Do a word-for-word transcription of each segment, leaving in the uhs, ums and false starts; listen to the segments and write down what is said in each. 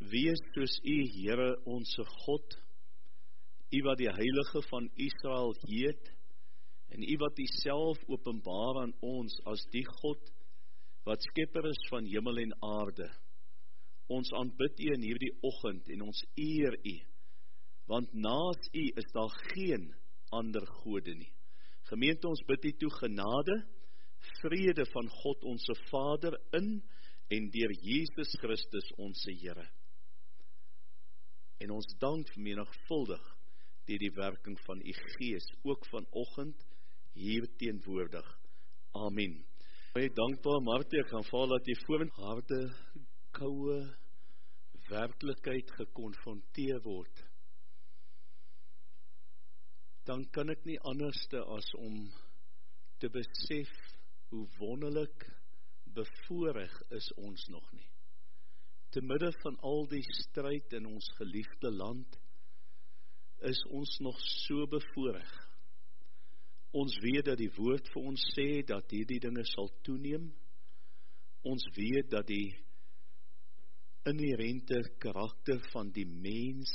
wees soos U, Here onse God, U wat die Heilige van Israel heet, en U wat U self openbaar aan ons as die God, wat skepper is van hemel en aarde. Ons aanbid U in hierdie oggend, en ons eer U, want naas U is daar geen ander gode nie. Gemeente, ons bid U toe genade, vrede van God onse Vader in en deur Jesus Christus onse Here. En ons dank vermenigvuldig deur die werking van U Gees, ook vanoggend hier teenwoordig. Amen. Baie dankbaar, Martie, ek gaan val dat jy voor in harde, koue werklikheid gekonfronteer word. Dan kan ek nie anderste as om te besef hoe wonderlik bevoorreg is ons nog nie. Te midde van al die stryd in ons geliefde land, is ons nog so bevoorreg. Ons weet dat die woord vir ons sê, dat hierdie dinge sal toeneem. Ons weet dat die inherente karakter van die mens,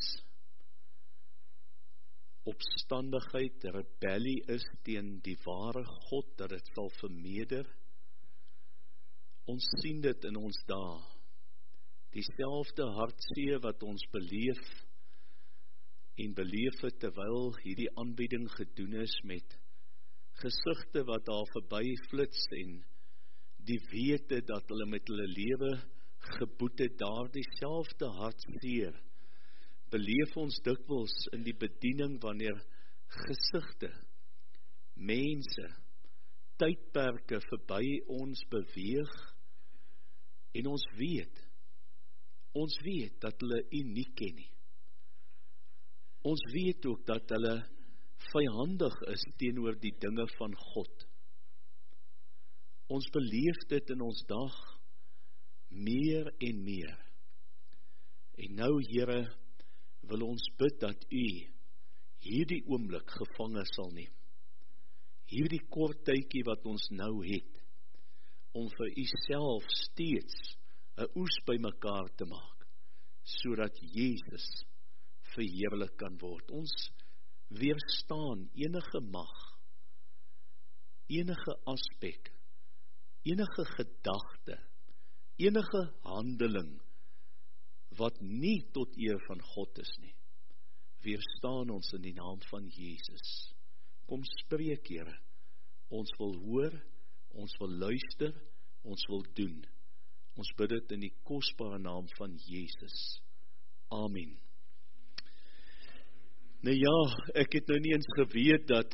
opstandigheid, rebellie is teen die ware God, dat het sal vermeerder. Ons sien dit in ons dae. Dieselfde hartseer wat ons beleef, en beleef het terwyl hierdie aanbieding gedoen is met gesigte wat daar verby flits en die wete dat hulle met hulle lewe geboet het, daar dieselfde hartseer beleef ons dikwels in die bediening wanneer gesigte, mense, tydperke verby ons beweeg en ons weet, ons weet dat hulle U nie ken nie. Ons weet ook dat hulle vyhandig is teenoor die dinge van God. Ons beleef dit in ons dag meer en meer. En nou, Here, wil ons bid dat U hierdie oomblik gevange sal neem. Hierdie kort tydjie wat ons nou het, om vir U self steeds 'n oes bymekaar te maak, sodat Jesus verheerlik kan word. Ons weerstaan enige mag, enige aspek, enige gedagte, enige handeling, wat nie tot eer van God is nie. Weerstaan ons in die naam van Jesus. Kom spreek, Here. Ons wil hoor, ons wil luister, ons wil doen. Ons bid dit in die kosbare naam van Jesus. Amen. Nou ja, ek het nou nie eens geweet dat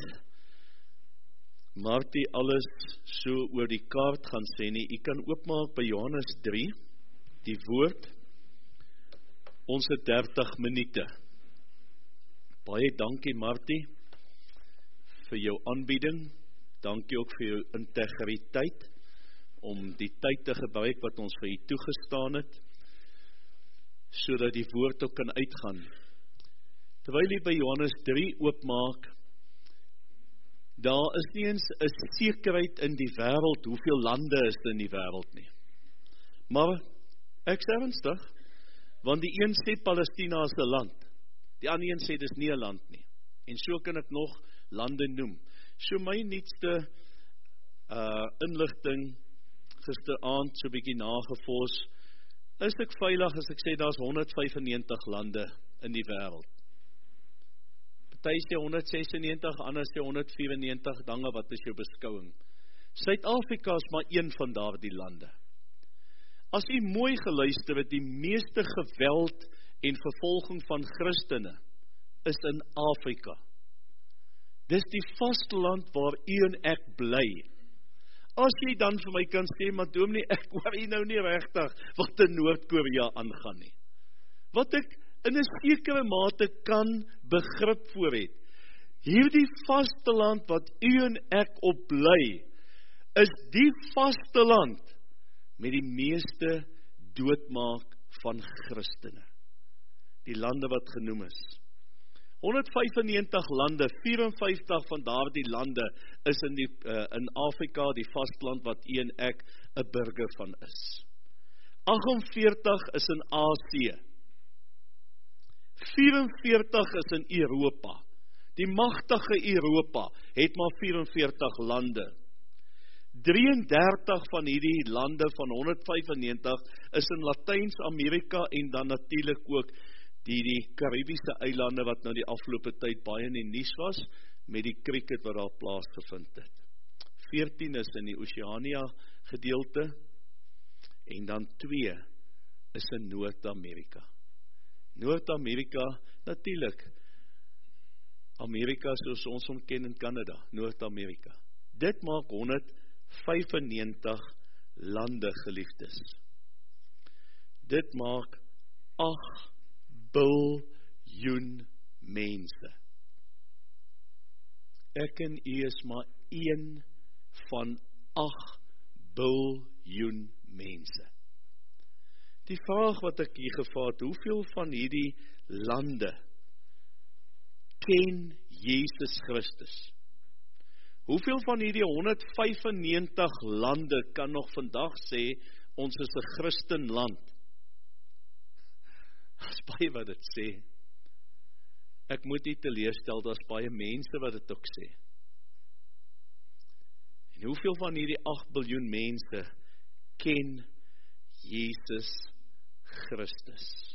Martie alles so oor die kaart gaan sê nie. U kan oopmaak by Johannes drie, die woord. Ons het dertig minute. Baie dankie, Martie, vir jou aanbieding. Dankie ook vir jou integriteit, om die tyd te gebruik wat ons vir U toegestaan het, sodat die woord ook kan uitgaan. Terwyl jy by Johannes drie oopmaak, daar is nie eens 'n sekerheid in die wêreld, hoeveel lande is in die wêreld nie. Maar, ek sê ernstig, want die een sê Palestina is 'n land, die ander een sê dis nie 'n land nie, en so kan ek nog lande noem. So my nuutste uh, inligting, gisteraand so 'n bietjie nagevors, is ek veilig as ek sê daar's honderd vyfennegentig lande in die wêreld. Party sê honderd sesennegentig, ander sê honderd vierennegentig, dange wat is jou beskouing. Suid-Afrika is maar een van daardie lande. As u mooi geluister het, die meeste geweld en vervolging van Christene is in Afrika. Dis die vasteland waar u en ek bly. As jy dan vir my kan sê, maar dominee, ek hoor jy nou nie regtig wat in Noord-Korea aangaan nie. Wat ek in 'n sekere mate kan begrip voor het. Hierdie vasteland wat u en ek op bly, is die vasteland met die meeste doodmaak van Christene. Die lande wat genoem is. honderd vyfennegentig lande, vyf en vyftig van daardie lande is in, die, uh, in Afrika, die vasteland wat u en ek 'n burger van is. agt en veertig is in Asië. vyf en veertig is in Europa. Die magtige Europa het maar vyf en veertig lande. drie en dertig van hierdie lande van honderd vyf en negentig is in Latijns-Amerika en dan natuurlik ook die, die Karibiese eilande wat nou die afgelope tyd baie in die nuus was, met die cricket wat daar plaasgevind het. veertien is in die Oceania gedeelte, en dan twee is in Noord-Amerika. Noord-Amerika, natuurlik, Amerika soos ons hom ken in Canada, Noord-Amerika. Dit maak honderd vyf en negentig lande, geliefdes. Dit maak agt biljoen mense. Ek en u is maar een van agt biljoen mense. Die vraag wat ek hier gevaat, hoeveel van hierdie lande ken Jesus Christus? Hoeveel van hierdie honderd vyf en negentig lande kan nog vandag sê, ons is 'n Christenland? Daar's baie wat dit sê. Ek moet nie teleurstel, daar's baie mense wat dit ook sê. En hoeveel van hierdie agt biljoen mense ken Jesus Christus?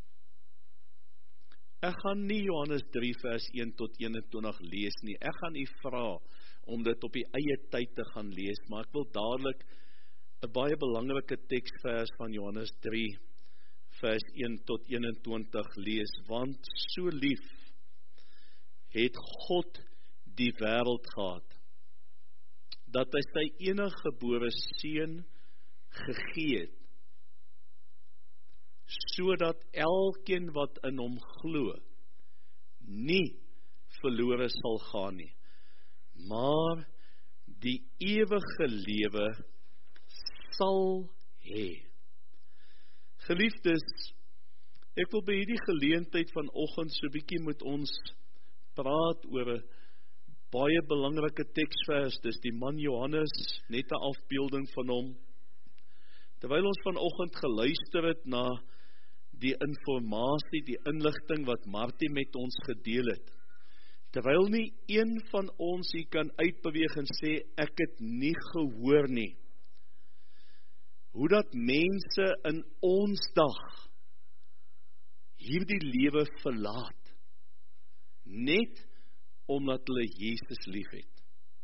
Ek gaan nie Johannes drie vers een tot eenentwintig lees nie. Ek gaan u vra om dit op die eie tyd te gaan lees, maar ek wil dadelik 'n baie belangrike teksvers van Johannes drie vers een tot eenentwintig lees, want so lief het God die wêreld gehad, dat hy sy eniggebore seun gegee het, sodat elkeen wat in hom glo, nie verlore sal gaan nie, maar die ewige lewe sal hê. Geliefdes, ek wil by hierdie geleentheid vanoggend so bietjie met ons praat oor 'n baie belangrike teksvers, dis die man Johannes, net 'n afbeelding van hom. Terwyl ons vanoggend geluister het na die informasie, die inligting wat Martie met ons gedeel het, terwyl nie een van ons hier kan uitbeweeg en sê, ek het nie gehoor nie, hoe dat mense in ons dag hierdie lewe verlaat, net omdat hulle Jesus lief het,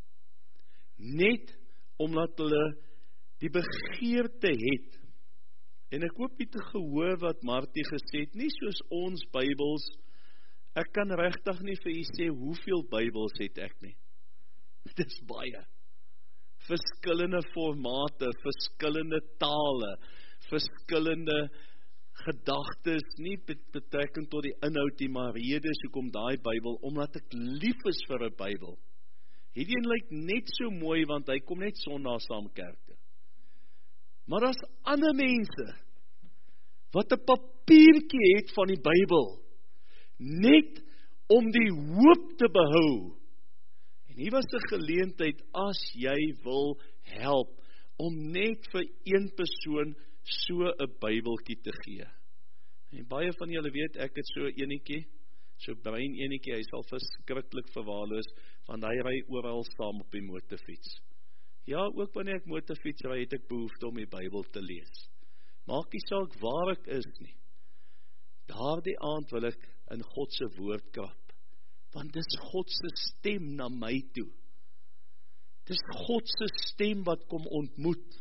net omdat hulle die begeerte het. En ek hoop jy te gehoor wat Martie gesê het, nie soos ons Bybels. Ek kan regtig nie vir u sê hoeveel Bybels het ek nie. Dit is baie. Verskillende formate, verskillende tale, verskillende gedagtes, nie betrekking tot die inhoud nie, maar redes hoekom daai Bybel, omdat ek lief is vir 'n Bybel. Hierdie een lyk net so mooi, want hy kom net Sondag saam kerk toe. Maar daar's ander mense wat 'n papiertjie het van die Bybel, net om die hoop te behou. En hier was 'n geleentheid, as jy wil help, om net vir een persoon so 'n Bybeltjie te gee. En baie van julle weet, ek het so 'n enetjie, so bruin enetjie, hy sal verskriklik verwaarloos, want hy ry oral saam op die motorfiets. Ja, ook wanneer ek motorfiets ry, het ek behoefte om die Bybel te lees. Maak nie saak waar ek is nie. Daardie aand wil ek in God se woord krap, want dis God se stem na my toe. Dis God se stem wat kom ontmoet.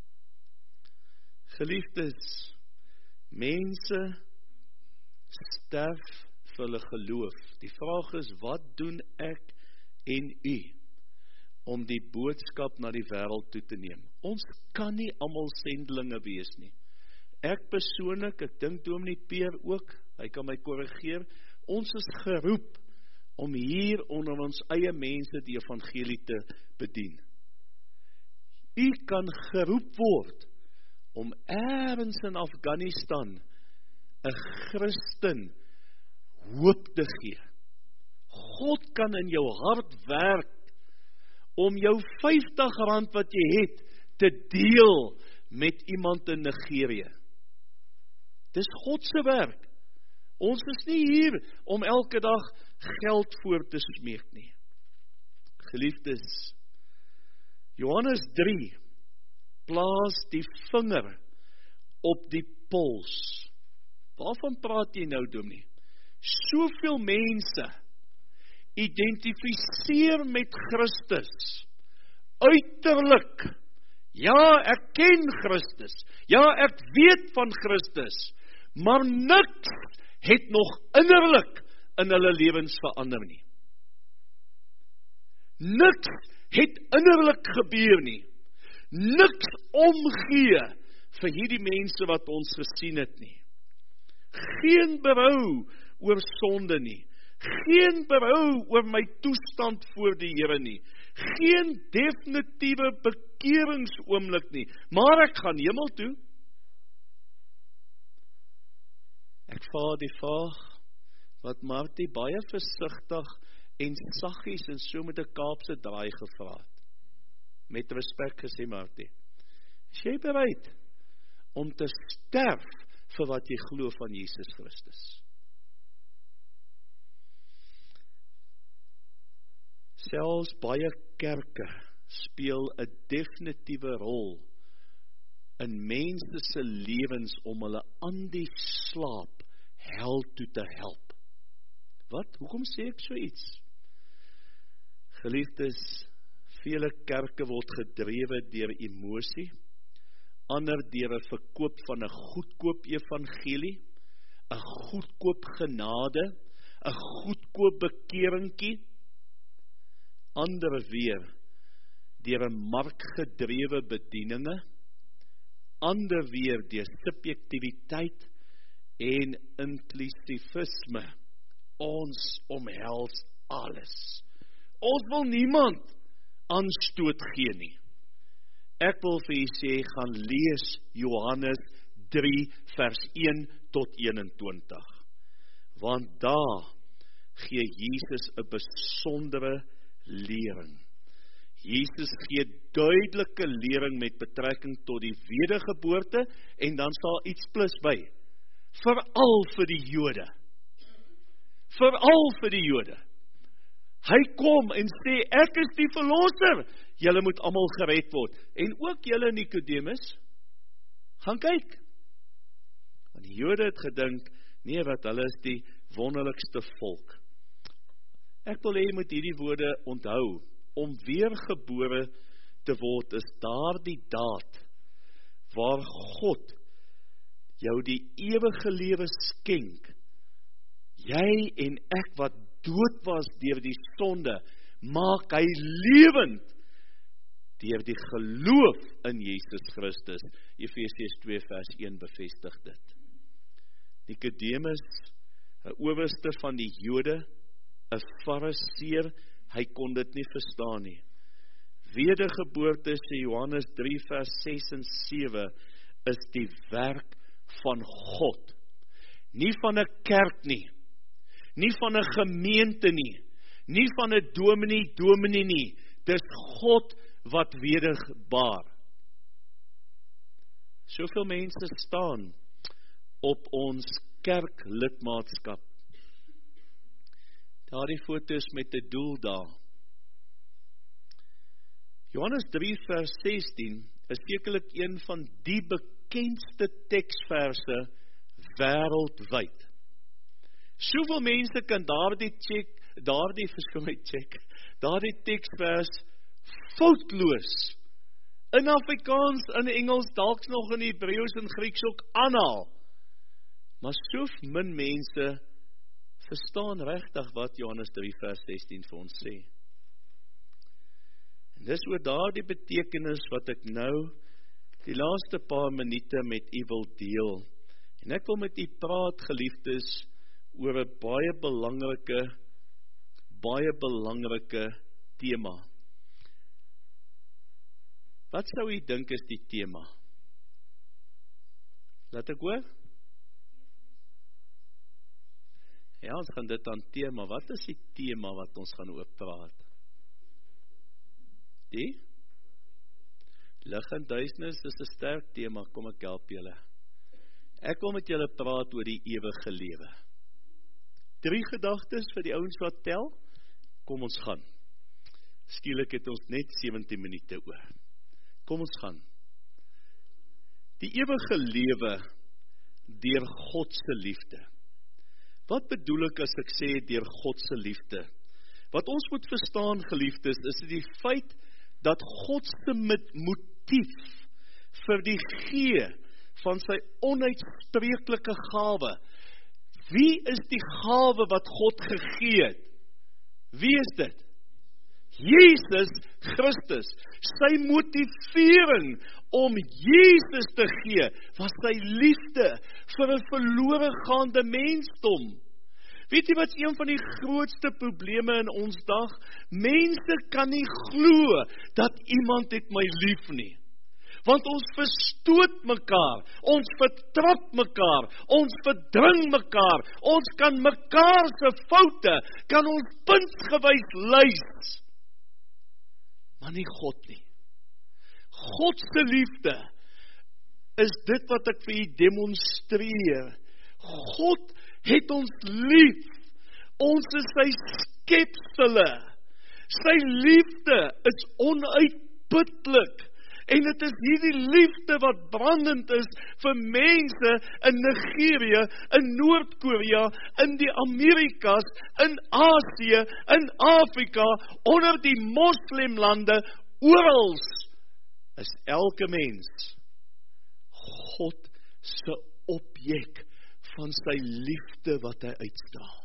Geliefdes, mense sterf vir hulle geloof. Die vraag is, wat doen ek en u om die boodskap na die wêreld toe te neem? Ons kan nie almal sendelinge wees nie. Ek persoonlik, ek dink Dominee Peer ook, hy kan my korrigeer, ons is geroep om hier onder ons eie mense die evangelie te bedien. U kan geroep word om ergens in Afghanistan 'n Christen hoop te gee. God kan in jou hart werk om jou vyftig rand wat jy het te deel met iemand in Nigerië. Dis God se werk Ons is nie hier om elke dag geld voor te smeek nie. Geliefdes, Johannes drie plaas die vinger op die pols. Waarvan praat jy nou, dominee? Soveel mense identifiseer met Christus, uiterlik. Ja, ek ken Christus. Ja, ek weet van Christus. Maar niks het nog innerlik in hulle lewens verander nie. Niks het innerlik gebeur nie. Niks omgee vir hierdie mense wat ons gesien het nie. Geen berou oor sonde nie. Geen berou oor my toestand voor die Here nie. Geen definitiewe bekeringsoomlik nie. Maar ek gaan hemel toe. Ek vra die vraag wat Martie baie versigtig en saggies en so met 'n Kaapse draai gevra het. Met respek gesê, Martie, is jy bereid om te sterf vir wat jy glo van Jesus Christus? Selfs baie kerke speel 'n definitiewe rol in mense se lewens om hulle aan die slaap hel toe te help. Wat? Hoekom sê ek so iets? Geliefdes, vele kerke word gedrewe deur emosie, ander deur 'n verkoop van 'n goedkoop evangelie, 'n goedkoop genade, 'n goedkoop bekeringkie, ander weer deur 'n markgedrewe bedieninge, ander weer deur subjektiwiteit en inklusivisme. Ons omhels alles. Ons wil niemand aanstoot gee nie. Ek wil vir u sê, gaan lees Johannes drie vers een tot eenentwintig. Want daar gee Jesus 'n besondere lering. Jesus gee duidelike lering met betrekking tot die wedergeboorte en dan sal iets plus by. Veral vir die Jode. Veral vir die Jode. Hy kom en sê, ek is die verlosser. Julle moet almal gered word. En ook julle Nikodemus, gaan kyk. Want die Jode het gedink, nee, wat hulle is die wonderlikste volk. Ek wil hê jy moet hierdie woorde onthou. Om weergebore te word is daardie daad waar God jou die ewige lewe skenk. Jy en ek wat dood was deur die sonde, maak hy lewend deur die geloof in Jesus Christus. Efesiërs twee vers een bevestig dit. Nikodemus, 'n owerste van die Jode, 'n fariseer, hy kon dit nie verstaan nie. Wedergeboorte, sê Johannes drie vers ses en sewe, is die werk van God. Nie van 'n kerk nie. Nie van 'n gemeente nie. Nie van 'n dominee, dominee nie. Dis God wat wederbaar. Soveel mense staan op ons kerklidmaatskap. Daardie foto's met 'n doel daar. Johannes drie vers sestien is sekerlik een van die bekendste teksverse wêreldwyd. Soveel mense kan daardie check, daardie verskoning check, daardie teksvers foutloos in Afrikaans, in Engels, dalk nog in Hebreëus en Grieks ook aanhaal. Maar so min mense verstaan regtig wat Johannes drie vers sestien vir ons sê. En dis oor daardie betekenis wat ek nou die laaste paar minute met u wil deel. En ek wil met u praat, geliefdes, oor 'n baie belangrike, baie belangrike tema. Wat sou u dink is die tema? Laat ek hoor? Ja, ons gaan dit hanteer, maar wat is die tema wat ons gaan oor praat? Die? Lig en duisternis is 'n sterk tema, kom ek help julle. Ek wil met julle praat oor die ewige lewe. Drie gedagtes vir die ouens wat tel. Kom ons gaan. Skielik het ons net sewentien minute oor. Kom ons gaan. Die ewige lewe deur God se liefde. Wat bedoel ek as ek sê deur God se liefde? Wat ons moet verstaan, geliefdes, is die feit dat God se motief vir die gee van sy onuitspreeklike gawe. Wie is die gawe wat God gegee het? Wie is dit? Jesus Christus. Sy motivering om Jesus te gee, was sy liefde vir 'n verlore gaande mensdom. Weet jy wat is een van die grootste probleme in ons dag? Mense kan nie glo dat iemand het my lief nie. Want ons verstoot mekaar, ons vertrap mekaar, ons verdring mekaar, ons kan mekaar se foute, kan ons puntsgewys lys. Maar nie God nie. God se liefde is dit wat ek vir u demonstreer. God het ons lief. Ons is sy skepsele. Sy liefde is onuitputlik. En dit is hierdie liefde wat brandend is vir mense in Nigerië, in Noord-Korea, in die Amerikas, in Asië, in Afrika, onder die moslimlande, oral is elke mens God se objek van sy liefde wat hy uitstraal.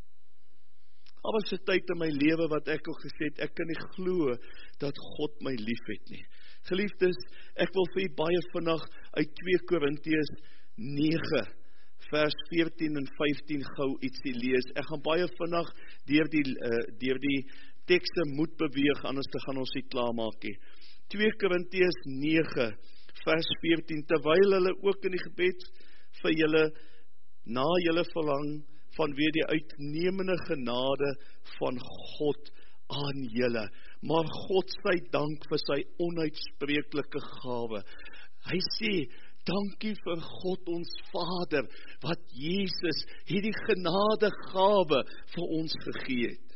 Daar was 'n tyd in my lewe wat ek al gesê het, ek kan nie glo dat God my lief het nie. Geliefdes, ek wil vir u baie vinnig uit twee Korintiërs nege, vers veertien en vyftien gou ietsie lees. Ek gaan baie vinnig deur die, uh, deur die tekste moet beweeg, anders te gaan ons nie klaarmaak nie. twee Korintiërs nege, vers veertien, terwyl hulle ook in die gebed vir julle, na julle verlang, vanweë die uitnemende genade van God aan julle. Maar God sy dank vir sy onuitspreeklike gawe. Hy sê, dankie vir God ons Vader, wat Jesus hierdie genade gawe vir ons gegee het.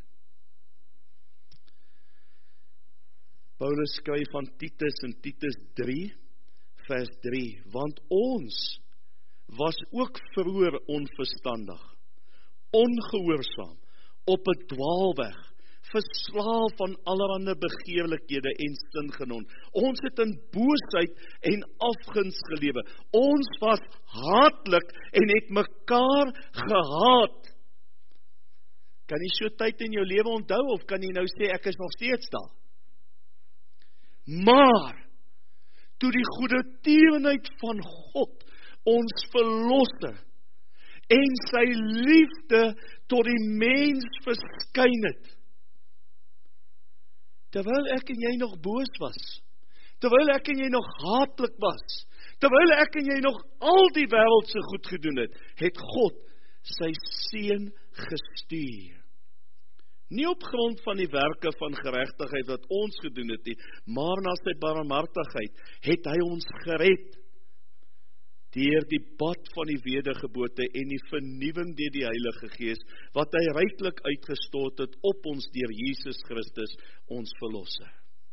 Paulus skryf van Titus in Titus drie, vers drie, want ons was ook vroeër onverstandig, ongehoorsaam, op 'n dwaalweg, verslaaf van allerlei begeerlikhede en singenot. Ons het in boosheid en afguns gelewe. Ons was haatlik en het mekaar gehaat. Kan jy so tyd in jou lewe onthou, of kan jy nou sê, ek is nog steeds daar? Maar, toe die goeie tierenheid van God, ons verlosser, en sy liefde tot die mens verskyn het, terwyl ek en jy nog boos was, terwyl ek en jy nog haatlik was, terwyl ek en jy nog al die wêreldse goed gedoen het, het God sy seun gestuur. Nie op grond van die werke van geregtigheid wat ons gedoen het nie, maar na sy barmhartigheid het hy ons gered, deur die bad van die wedergeboorte en die vernuwing deur die Heilige Gees, wat hy ryklik uitgestort het op ons deur Jesus Christus, ons verlosser.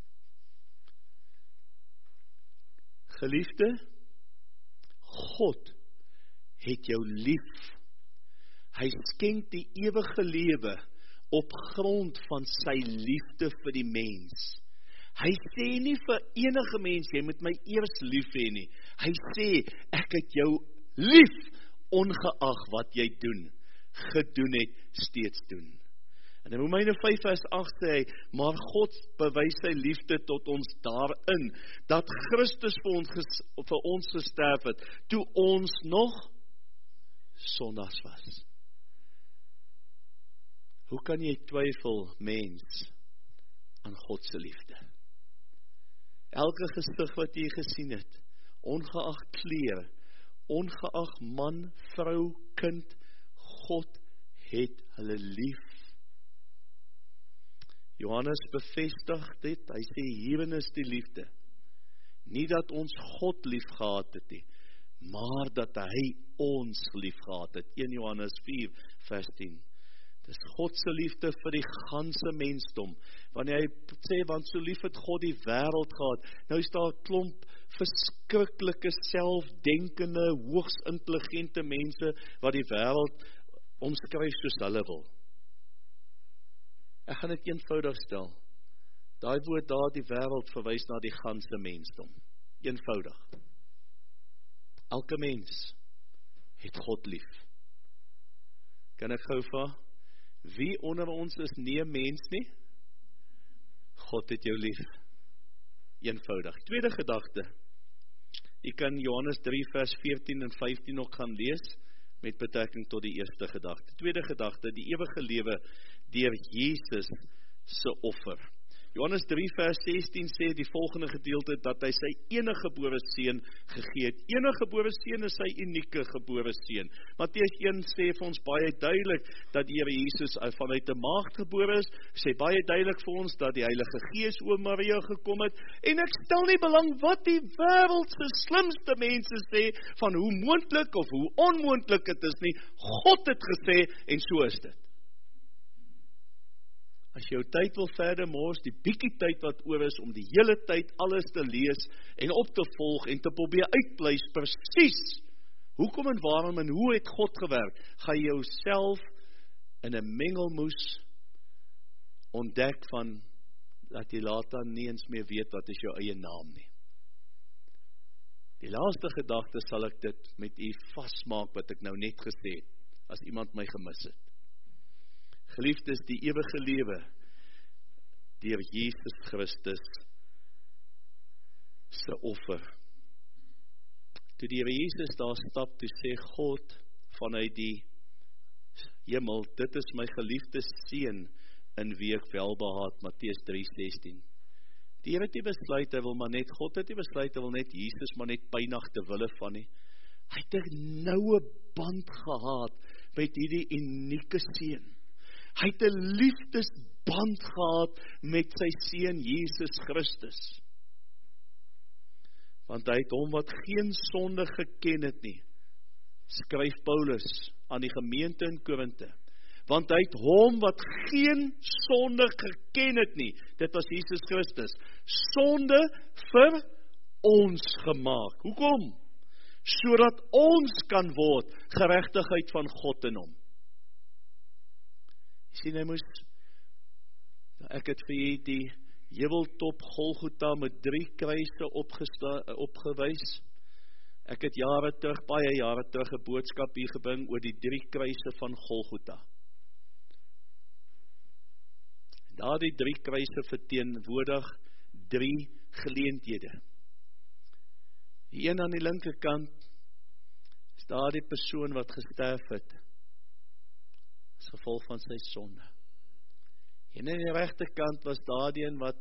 Geliefde, God het jou lief. Hy skenk die ewige lewe op grond van sy liefde vir die mens. Hy sê nie vir enige mens, jy moet my eers lief hê nie. Hy sê, ek het jou lief, ongeag wat jy doen, gedoen het, steeds doen. En in Romeine vyf vers agt sê hy, maar God bewys sy liefde tot ons daarin, dat Christus vir ons, ges, vir ons gesterf het, toe ons nog sondaars was. Hoe kan jy twyfel, mens, aan God se liefde? Elke gesig wat jy gesien het, ongeag kleur, ongeag man, vrou, kind, God het hulle lief. Johannes bevestig dit, hy sê, hierin is die liefde. Nie dat ons God lief gehad het nie, maar dat hy ons lief gehad het. een Johannes vier vers tien. Dis God se liefde vir die ganse mensdom. Wanneer hy sê, want so lief het God die wêreld gehad, nou is daar 'n klomp verskriklike, selfdenkende, hoogs intelligente mense, wat die wêreld omskryf soos hulle wil. Ek gaan dit eenvoudig stel. Daai woord daar, die wêreld, verwys na die ganse mensdom. Eenvoudig. Elke mens het God lief. Kan ek gou vra, wie onder ons is nie 'n mens nie? God het jou lief. Eenvoudig. Tweede gedagte. Jy kan Johannes drie vers veertien en vyftien ook gaan lees, met betrekking tot die eerste gedagte. Tweede gedagte, die ewige lewe deur Jesus se offer. Johannes drie vers sestien sê die volgende gedeelte, dat hy sy enige gebore seun gegee het. Enige gebore seun is sy unieke gebore seun. Matteus een sê vir ons baie duidelik, dat die Here Jesus vanuit 'n maagd gebore is, sê baie duidelik vir ons, dat die Heilige Gees oor Maria gekom het, en ek stel nie belang wat die wêreld se slimste mense sê, van hoe moontlik of hoe onmoontlik dit is nie, God het gesê, en so is dit. As jy jou tyd wil verder mors, die bietjie tyd wat oor is, om die hele tyd alles te lees, en op te volg, en te probeer uitpleis, presies, hoekom en waarom, en hoe het God gewerk, ga jy jouself in 'n mengelmoes ontdek van, dat jy later nie eens meer weet, wat is jou eie naam nie. Die laaste gedagte sal ek dit met u vasmaak, wat ek nou net gesê het, as iemand my gemis het. Geliefdes, die ewige lewe deur Jesus Christus se offer. Toe die Here Jesus daar stap, toe sê God vanuit die hemel, dit is my geliefde seun in wie ek welbehaag, Matteus drie sestien. Die Here het nie besluit, hy wil maar net, God het nie besluit, hy wil net Jesus maar net pynig te wille van nie. Hy het 'n noue band gehad met hierdie unieke seun. Hy het 'n liefdesband gehad met sy seun Jesus Christus. Want hy het hom wat geen sonde geken het nie, skryf Paulus aan die gemeente in Korinthe. Want hy het hom wat geen sonde geken het nie, dit was Jesus Christus, sonde vir ons gemaak. Hoekom? Sodat ons kan word geregtigheid van God in hom. Jy sien, hy moes, ek het vir jy die heuweltop Golgotha met drie kruise opgewys. Ek het jare terug, baie jare terug, 'n boodskap hier gebring oor die drie kruise van Golgotha. Daar die drie kruise verteenwoordig drie geleenthede. Die een aan die linkerkant is daar die persoon wat gesterf het as gevolg van sy sonde. En aan die regterkant was daar die een wat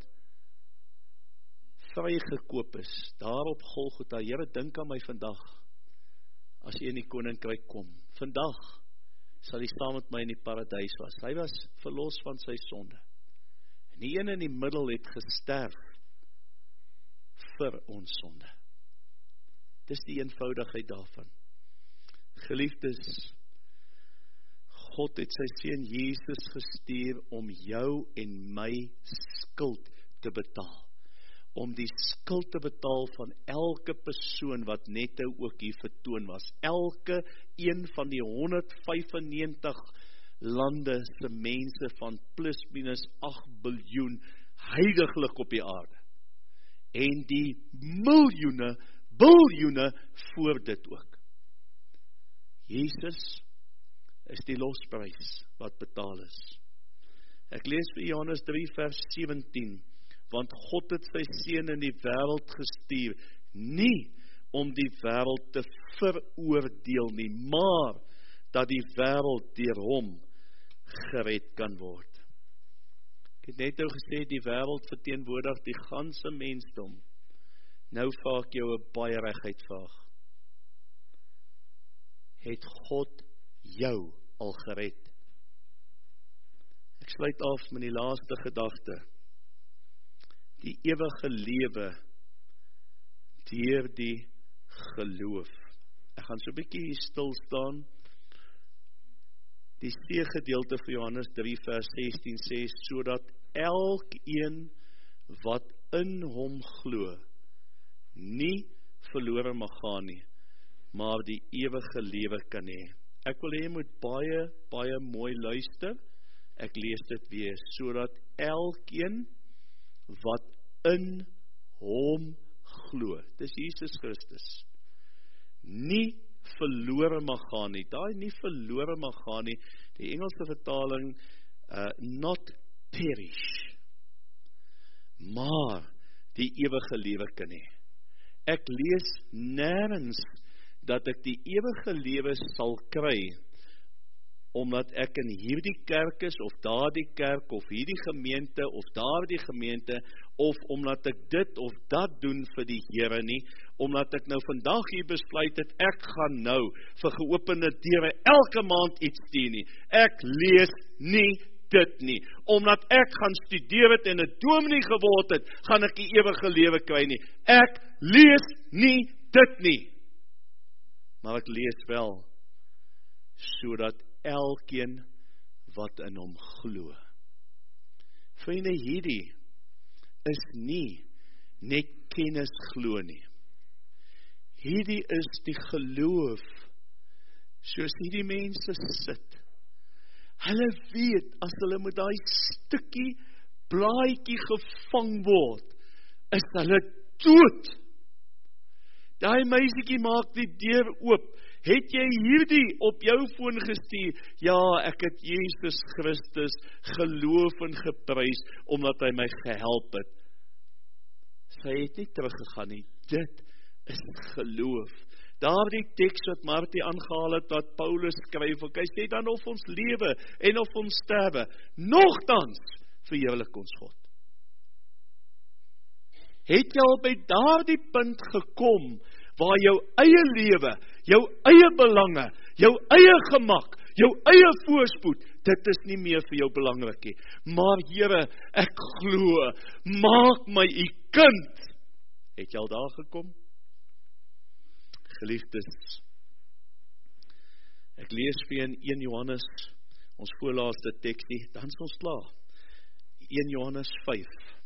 vrygekoop is, daar op Golgotha. Here, dink aan my vandag, as jy in die koninkryk kom. Vandag sal hy saam met my in die paradys was. Hy was verlos van sy sonde. En die een in die middel het gesterf vir ons sonde. Dis die eenvoudigheid daarvan. Geliefdes, God het sy seun Jesus gestuur om jou en my skuld te betaal. Om die skuld te betaal van elke persoon wat net nou ook hier vertoon was. Elke een van die honderd vyfennegentig lande se mense van plus minus agt biljoen heiliglik op die aarde. En die miljoene, biljoene voor dit ook. Jesus is die losprys wat betaal is. Ek lees vir Johannes drie vers sewentien, want God het sy seun in die wêreld gestuur, nie om die wêreld te veroordeel nie, maar dat die wêreld deur hom gered kan word. Ek het net nou gesê, die wêreld verteenwoordig die ganse mensdom. Nou vra ek jou 'n baie reguit vraag. Het God jou al gered? Ek sluit af met die laaste gedagte. Die ewige lewe deur die geloof. Ek gaan so 'n bietjie hier stil staan. Die C-gedeelte van Johannes drie vers sestien sê, sodat elkeen wat in hom glo, nie verlore mag gaan nie, maar die ewige lewe kan hê. Ek wil hê jy moet baie, baie mooi luister. Ek lees dit weer, sodat elkeen wat in hom glo, dis Jesus Christus, nie verlore mag gaan nie. Daai nie verlore mag gaan nie, die Engelse vertaling, uh, not perish, maar die ewige lewe kan hê. Ek lees nêrens dat ek die ewige lewe sal kry, omdat ek in hierdie kerk is, of daardie kerk, of hierdie gemeente, of daardie gemeente, of omdat ek dit of dat doen vir die Here nie, omdat ek nou vandag hier besluit het, ek gaan nou vir geopende deure elke maand iets stuur nie. Ek lees nie dit nie. Omdat ek gaan studeer het en 'n dominee geword het, gaan ek die ewige lewe kry nie. Ek lees nie dit nie. Maar ek lees wel, sodat elkeen wat in hom glo. Vriende, hierdie is nie net kennis glo nie. Hierdie is die geloof, soos hierdie mense sit. Hulle weet, as hulle met daai stukkie blaadjie gevang word, is hulle dood. Daai meisietjie maak die deur oop. Het jy hierdie op jou foon gestuur? Ja, ek het Jesus Christus geloof en geprys, omdat hy my gehelp het. Sy het nie teruggegaan nie. Dit is geloof. Daardie teks wat Martie aangehaal het, wat Paulus skryf, hy sê dan of ons lewe en of ons sterwe, nogtans verheerlik ons God. Het jy al by daardie punt gekom, waar jou eie lewe, jou eie belange, jou eie gemak, jou eie voorspoed, dit is nie meer vir jou belangrik nie. Maar Here, ek glo, maak my u kind. Het jy al daar gekom? Geliefdes, ek lees vir in een Johannes, ons voorlaaste teksie, dan is ons klaar. een Johannes vyf.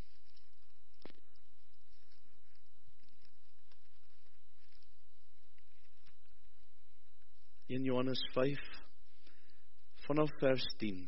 een Johannes vyf, vanaf vers tien.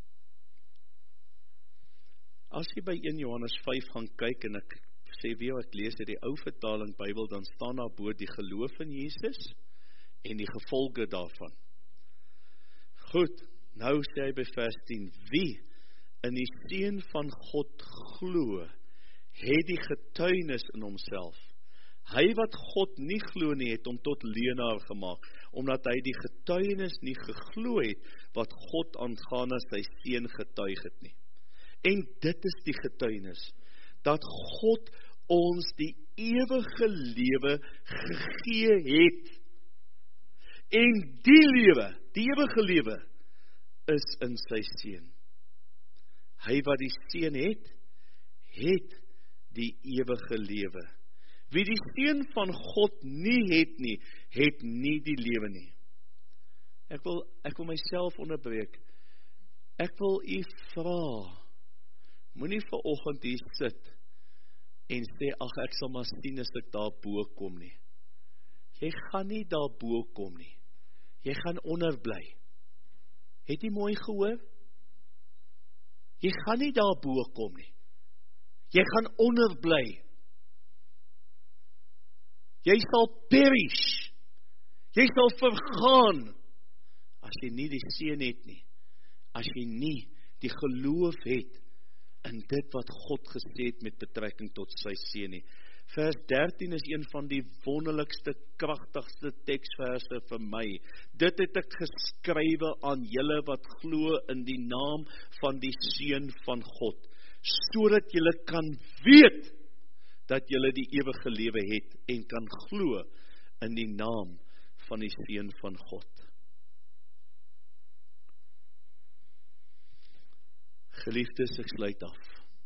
As jy by een Johannes vyf gaan kyk, en ek sê weer, ek lees uit die ou vertaling Bybel, dan staan daar bo die geloof in Jesus, en die gevolge daarvan. Goed, nou sê hy by vers tien, wie in die Seun van God glo, het die getuienis in homself. Hy wat God nie glo nie, het hom tot leienaar gemaak, omdat hy die getuienis nie geglo het, wat God aangaande sy Seun getuig het nie. En dit is die getuienis, dat God ons die ewige lewe gegee het. En die lewe, die ewige lewe, is in sy Seun. Hy wat die Seun het, het die ewige lewe. Wie die Seun van God nie het nie, het nie die lewe nie. Ek wil, ek wil myself onderbreek. Ek wil u vra, moenie vanoggend hier sit en sê, ag ek sal maar sien as ek daar bo kom nie. Jy gaan nie daar bo kom nie. Jy gaan onder bly. Het jy mooi gehoor? Jy gaan nie daar bo kom nie. Jy gaan onder bly. Jy sal perish. Jy sal vergaan, as jy nie die Seun het nie. As jy nie die geloof het in dit wat God gesê het met betrekking tot sy Seun nie. Vers dertien is een van die wonderlikste, kragtigste teksverse vir my. Dit het ek geskrywe aan julle wat glo in die naam van die Seun van God, sodat julle kan weet dat julle die ewige lewe het en kan glo in die naam van die Seun van God. Geliefdes, ek sluit af.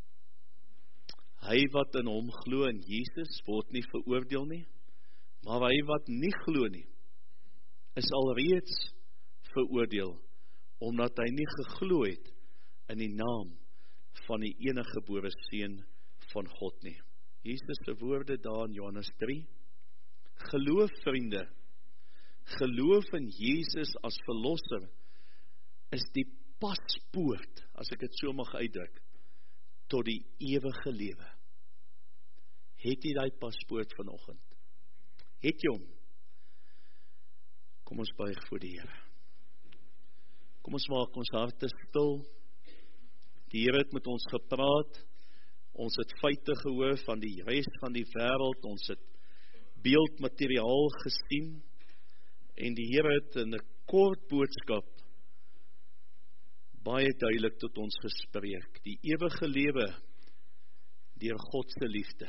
Hy wat in hom glo in Jesus, word nie veroordeel nie, maar hy wat nie glo nie, is alreeds veroordeel, omdat hy nie geglo het in die naam van die enige gebore seun van God nie. Jesus se woorde daar in Johannes drie, geloof vriende, geloof in Jesus as verlosser, is die paspoort, as ek dit so mag uitdruk, tot die ewige lewe. Het jy die paspoort vanoggend? Het jy hom? Kom ons buig voor die Here. Kom ons maak ons harte stil. Die Here het met ons gepraat. Ons het feite gehoor van die res van die wêreld. Ons het beeldmateriaal gesien. En die Here het in 'n kort boodskap baie duidelik tot ons gespreek. Die ewige lewe deur God se liefde.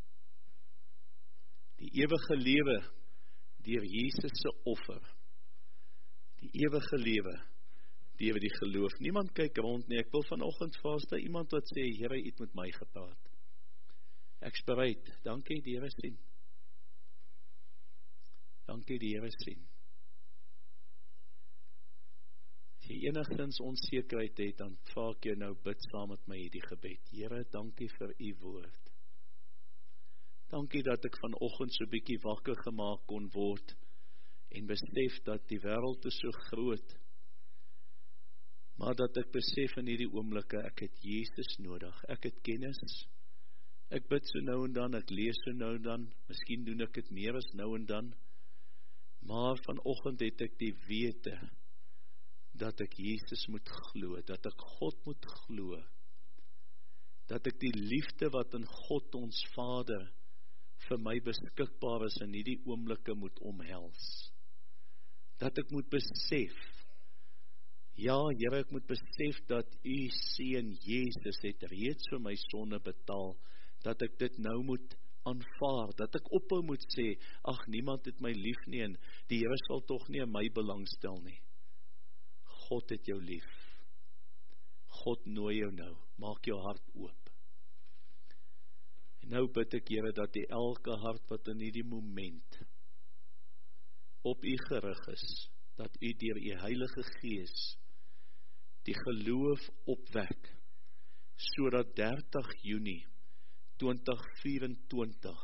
Die ewige lewe deur Jesus se offer. Die ewige lewe deur die geloof. Niemand kyk rond nie. Ek wil vanoggend vra, is daar iemand wat sê, Here, U het met my gepraat. Ek's bereid. Dankie, die Here sien. Dankie, die Here sien. As jy enigstens onsekerheid het, dan vra ek jou nou, bid saam met my hierdie gebed. Here, dankie vir U woord. Dankie dat ek vanoggend so bietjie wakker gemaak kon word en besef dat die wêreld is so groot, maar dat ek besef in hierdie oomblikke, ek het Jesus nodig, ek het kennis, ek bid so nou en dan, ek lees so nou en dan, miskien doen ek dit meer as nou en dan, maar vanoggend het ek die wete, dat ek Jesus moet glo, dat ek God moet glo, dat ek die liefde wat in God ons Vader vir my beskikbaar is in hierdie oomblikke moet omhels. Dat ek moet besef, ja Here, ek moet besef dat U seun Jesus het reeds vir my sonde betaal, dat ek dit nou moet aanvaar, dat ek ophou moet sê, ag niemand het my lief nie en die Here sal tog nie in my belangstel nie. God het jou lief. God nooi jou nou, maak jou hart oop. En nou bid ek Here dat die elke hart wat in hierdie moment op U gerig is, dat U deur U Heilige Gees die geloof opwek, sodat dertig Junie twintig vyf-en-twintig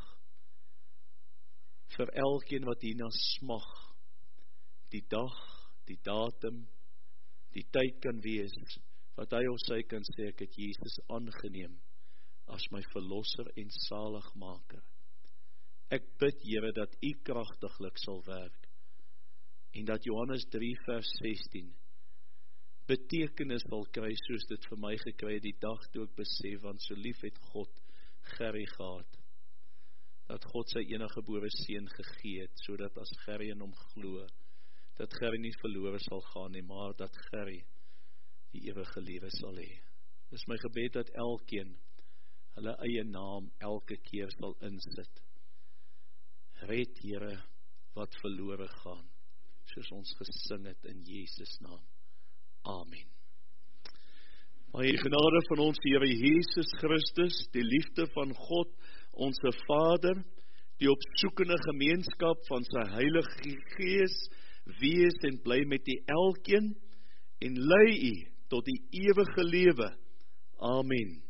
vir elkeen wat hierna smag, die dag, die datum, die tyd kan wees, wat hy of sy kan sê, ek het Jesus aangeneem as my verlosser en saligmaker. Ek bid Here dat U kragtiglik sal werk en dat Johannes drie vers sestien betekenis sal kry soos dit vir my gekry het die dag toe ek besef, want so lief het God Gerry gehad, dat God sy enige gebore seun gegee het, sodat as Gerry in hom glo, dat Gerry nie verlore sal gaan nie, maar dat Gerry die ewige lewe sal hê. Dis my gebed dat elkeen hulle eie naam elke keer sal insit. Red Here wat verlore gaan, soos ons gesing het in Jesus naam. Amen. Maar die genade van ons Here Jesus Christus, die liefde van God, ons Vader, die opsoekende gemeenskap van sy Heilige Gees, wees en bly met die elkeen, en lei U tot die ewige lewe. Amen.